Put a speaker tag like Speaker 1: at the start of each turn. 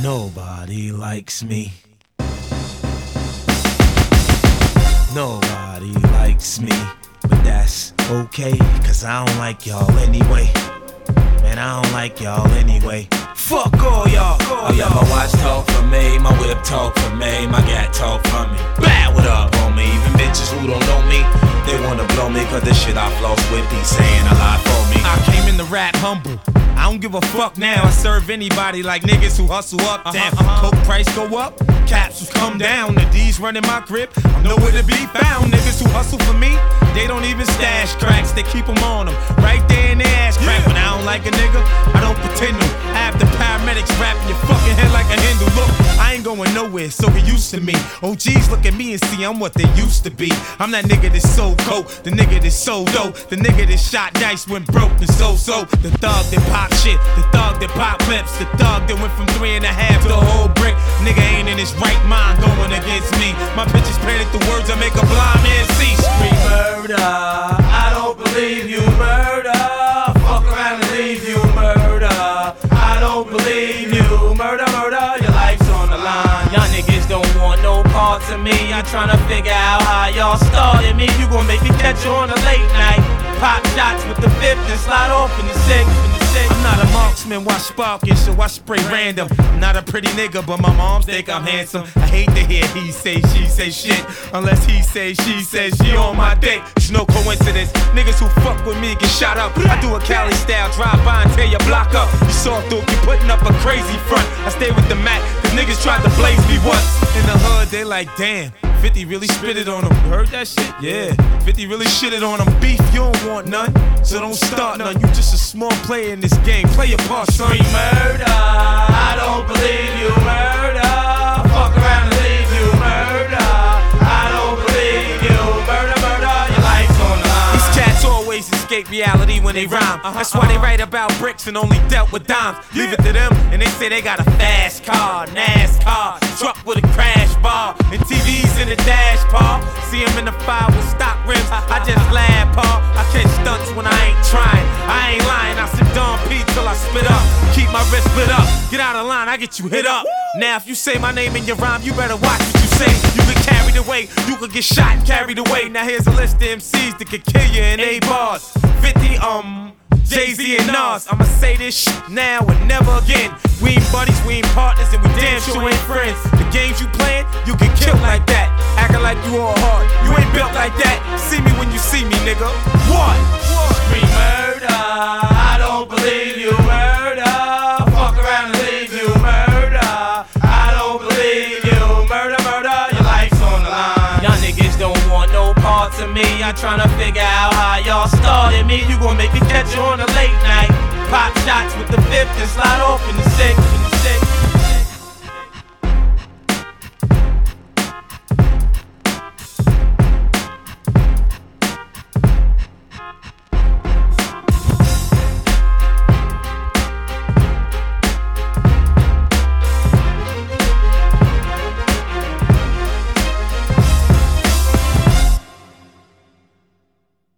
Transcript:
Speaker 1: Nobody likes me. Nobody likes me. But that's okay, cause I don't like y'all anyway. Man, I don't like y'all anyway. Fuck all y'all. Oh yeah, my watch talk for me, my whip talk for me, my gat talk for me. Bad, what up, homie? Even bitches who don't know me, they wanna blow me, cause the shit I floss with be saying a lot for me. I came in the rap humble, I don't give a fuck now. I serve anybody like niggas who hustle up. Damn, coke price go up, capsules come down. The D's running my grip, I'm nowhere to be found. Niggas who hustle for me, they don't even stash cracks, they keep them on them, right there in their ass crack. When I don't like a nigga, I don't pretend to. Have the paramedics wrapping your fucking head like a Hindu. Look, I ain't going nowhere, so get used to me. OGs look at me and see I'm what they used to be. I'm that nigga that sold coke, the nigga that sold dope, the nigga that shot dice when broke and so. The thug that pop shit, the thug that pop clips, the thug that went from 3.5 to a whole brick. Nigga ain't in his right mind going against me. My bitches painted the words that make a blind man see. Scream murder, I don't believe you, murder. Fuck around and leave you, murder. I don't believe you, murder, murder. Your life's on the line. Y'all niggas don't want no parts of me. I'm tryna figure out how y'all started me. You gon' make me catch you on a late night. Pop shots with the fifth and slide off in the sixth. I'm not a marksman, watch sparking, so I spray random. I'm not a pretty nigga, but my moms think I'm handsome. I hate to hear he say, she say shit, unless he say, she says she on my dick. It's no coincidence, niggas who fuck with me get shot up. I do a Cali style, drive by and tear your block up. You saw through, you putting up a crazy front. I stay with the Mac, cause niggas tried to blaze me once. In the hood, they like, damn, 50 really spit it on them. You heard that shit? Yeah, 50 really shitted on them. Beef, you don't want none, so don't start none. You just a small player in this game, play your part, son. Scream murder, I don't believe you, murder. Fuck around and leave you, murder. I don't believe you, murder, murder. Your life's on the line. These cats always escape reality when they rhyme. That's why they write about bricks and only dealt with dimes. Leave it to them, and they say they got a fast car, NASCAR, truck with a crash bar, and TVs in the dash, Paul. See him in the fire with stock rims. I just laugh, Paul. I catch stunts when I ain't trying. I ain't lying. I sit Don P till I spit up. Keep my wrist lit up. Get out of line, I get you hit up. Now if you say my name in your rhyme, you better watch what you say. You get carried away, you could get shot and carried away. Now here's a list of MCs that could kill you in 8 bars. 50 Jay-Z and Nas. I'ma say this shit now and never again. We ain't buddies, we ain't partners, and we damn sure ain't friends. The games you playing, you get killed like that. Acting like you all hard, you ain't built like that. See me when you see me, nigga. What? Scream murder, I don't believe you, murder. Fuck around and leave you, murder. I don't believe you, murder, murder. Your life's on the line. Y'all niggas don't want no parts of me. I'm tryna figure out how y'all started me. You gon' make me catch you on a late night. Pop shots with the fifth and slide off in the sixth.